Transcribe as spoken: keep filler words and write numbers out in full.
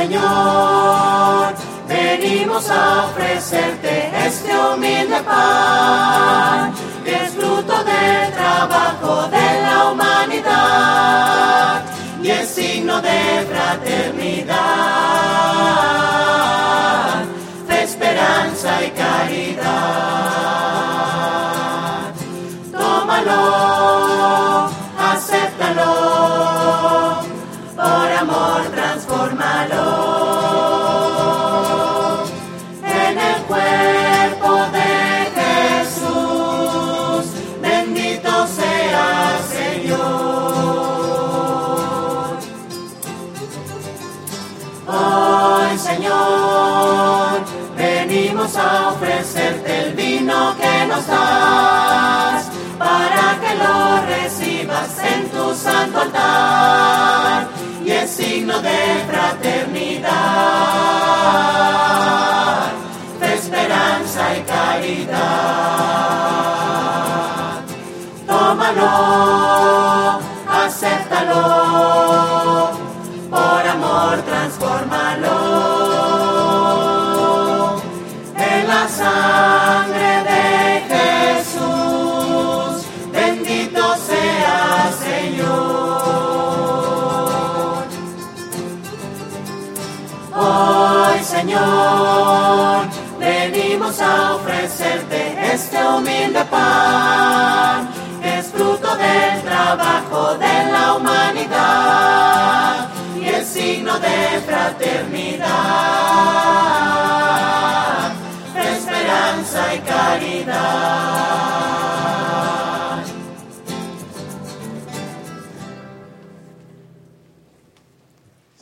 Señor, venimos a ofrecerte este humilde pan, que es fruto del trabajo de la humanidad y es signo de fraternidad, de esperanza y caridad. Tómalo, acéptalo, por amor transfórmalo en el cuerpo de Jesús. Bendito sea Señor. Hoy, Señor, venimos a ofrecerte el vino que nos das, para que lo recibas en tu santo altar, y es signo de fraternidad, de esperanza y caridad. Tómalo, acéptalo, por amor transfórmalo en la sangre de Jesús. Bendito sea Señor. Hoy, Señor, venimos a ofrecerte este humilde